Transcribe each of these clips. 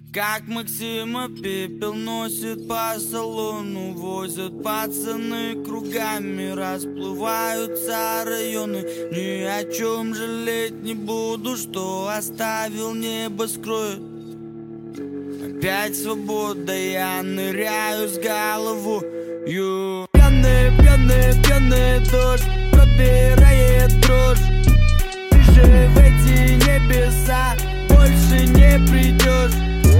Как Максима пепел носит по салону, возят пацаны кругами, расплываются районы. Ни о чем жалеть не буду, что оставил, небо скроет. Опять свобода, я ныряю с головою. Пьяный, пьяный, пьяный дождь пробирает дрожь. Ты же в эти небеса больше не придешь.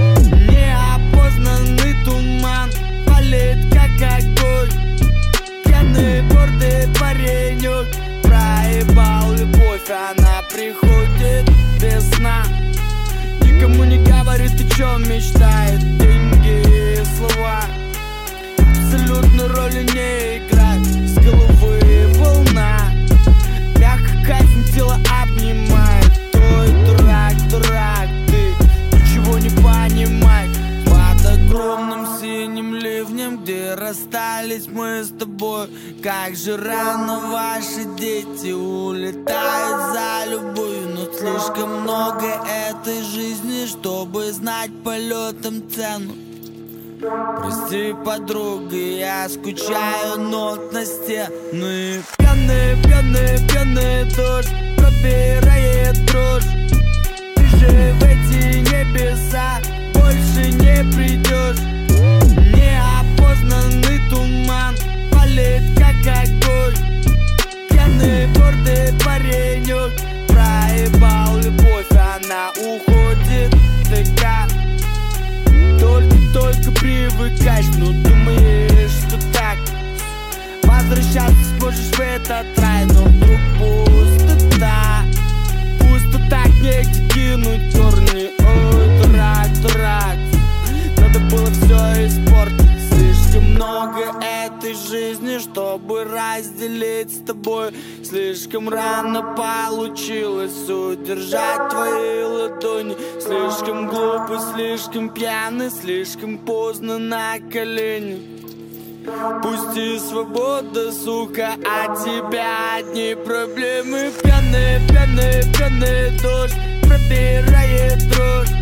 Неопознанный туман палит как огонь. Пьяный гордый паренек проебал любовь. Она приходит без сна, никому не говорит, о чем мечтает. Деньги и слова абсолютно роли не играют. С головы волна, мягко кайфом тело обнимает. Ой, дурак, дурак, ты ничего не понимаешь. Под огромным синим ливнем, где расстались мы с тобой, как же рано ваши дети улетают за любовью. Но слишком много этой жизни, чтобы знать полетом цену. Прости, подруга, я скучаю, нот на стены. Пьяный, пьяный, пьяный дождь пробирает дрожь. Ты же в эти небеса больше не придешь. Неопознанный туман палит как огонь. Пьяный гордый паренек проебал любовь. Она уходит, такая. Только привыкаешь, но думаешь, что так возвращаться сможешь в этот рай. Но вдруг пустота, пустота, негде кинуть корни. Ой, дурак, дурак, надо было все испортить. Слишком много этой жизни, чтобы разделить с тобой. Слишком рано получилось удержать твои ладони. Слишком глупый, слишком пьяный, слишком поздно на колени. Пусти, свобода, сука, от тебя одни проблемы. Пьяный, пьяный, пьяный дождь пробирает дрожь.